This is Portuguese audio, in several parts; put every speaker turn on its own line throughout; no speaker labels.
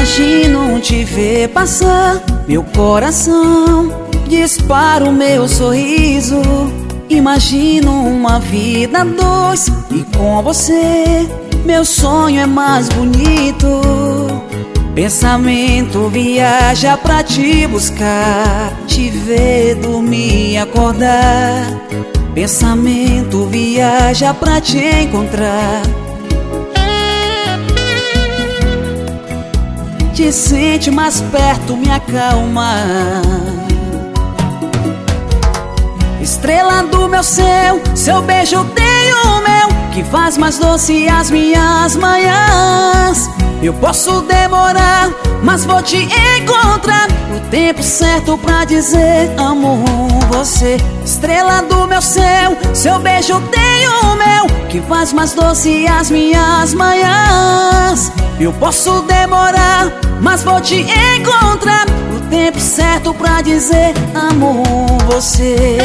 Imagino te ver passar, meu coração dispara o meu sorriso. Imagino uma vida a dois e com você meu sonho é mais bonito. Pensamento viaja pra te buscar, te ver, dormir e acordar. Pensamento viaja pra te encontrar. Te sente mais perto, me acalma. Estrela do meu céu, seu beijo tem o meu, que faz mais doce as minhas manhãs. Eu posso demorar, mas vou te encontrar no tempo certo pra dizer amo você. Estrela do meu céu, seu beijo tem o meu, que faz mais doce as minhas manhãs. Eu posso demorar, mas vou te encontrar no tempo certo pra dizer amo você.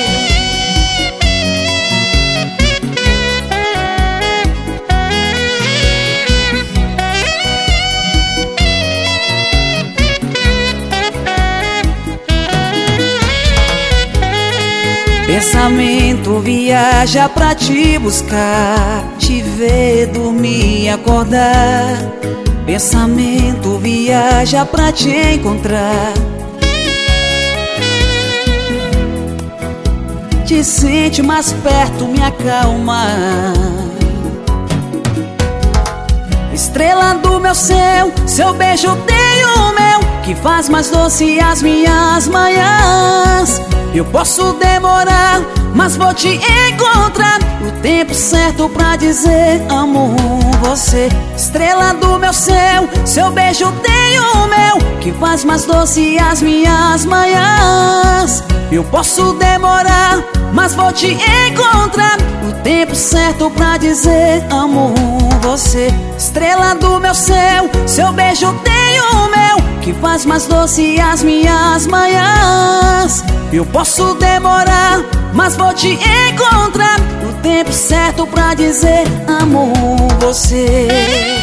Pensamento viaja pra te buscar, te ver, dormir e acordar. Pensamento viaja pra te encontrar. Te sente mais perto, me acalma. Estrela do meu céu, seu beijo tem o meu, que faz mais doce as minhas manhãs. Eu posso demorar, mas vou te encontrar no tempo certo pra dizer amo você. Estrela do meu céu, seu beijo tem o meu, que faz mais doce as minhas manhãs. Eu posso demorar, mas vou te encontrar no tempo certo pra dizer amo você. Estrela do meu céu, seu beijo tem o meu, que faz mais doce as minhas manhãs. Eu posso demorar, mas vou te encontrar no tempo certo pra dizer amo você.